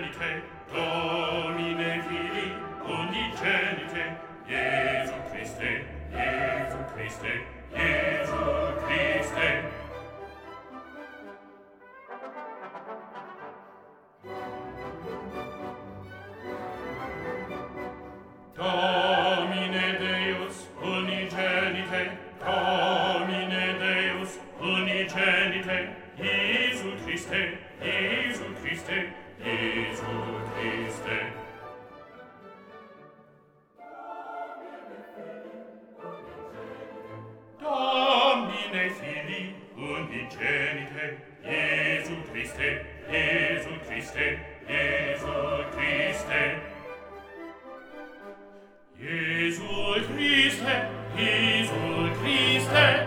unigenite, Domine Fili, unigenite, Iesu Christe, Iesu Christe, Iesu Christe. Domine Deus, unigenite, Domine Deus, unigenite, Iesu Christe, Iesu Christe, Iesu Christe. Domine Fili, unigenite, Iesu Christe, Iesu Christe, Iesu Christe. Iesu Christe, Iesu Christe,